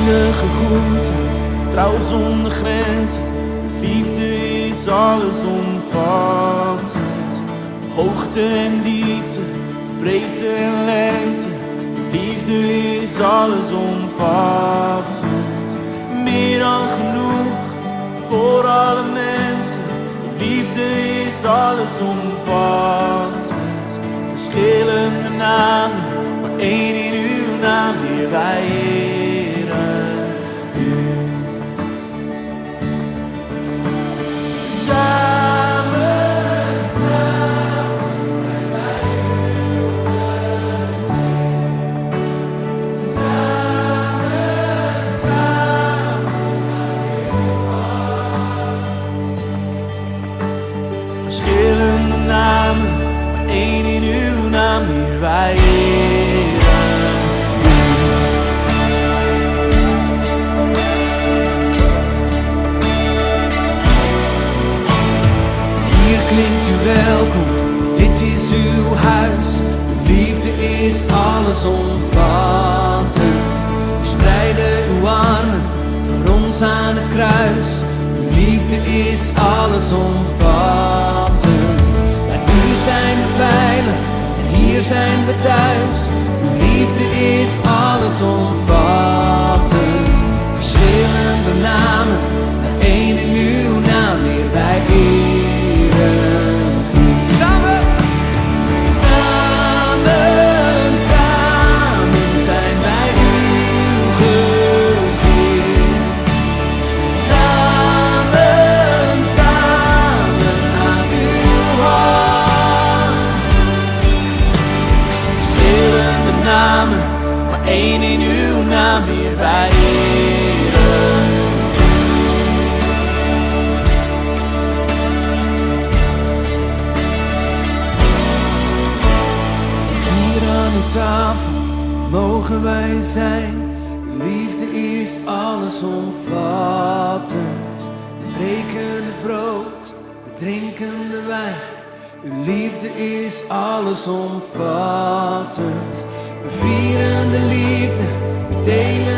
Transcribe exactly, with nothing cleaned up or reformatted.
Eeuwige goedheid, trouw zonder grenzen. Liefde is allesomvattend. Hoogte en diepte, breedte en lengte. Liefde is allesomvattend. Meer dan genoeg voor alle mensen. Liefde is allesomvattend. Verschillende namen, maar één in uw naam, Heer, wij eren u. Samen, samen zijn wij uw gezin. Samen, samen naar uw hart. Verschillende namen, maar één in uw naam, Heer, wij eren u. Hier klinkt u welkom, dit is uw huis. Uw liefde is allesomvattend. U spreidde uw armen voor ons aan het kruis. Uw liefde is allesomvattend. Bij u zijn we veilig en hier zijn we thuis. Uw liefde is allesomvattend. Verschillende namen, maar één in uw naam, Heer, wij eren u. Samen, samen, samen zijn wij uw gezin. Samen, samen naar uw hart. Verschillende namen, maar één in uw naam, Heer, wij eren u. Hier aan uw tafel mogen wij zijn. Uw liefde is allesomvattend. We breken het brood, we drinken de wijn. Uw liefde is allesomvattend. We vieren de liefde, we delen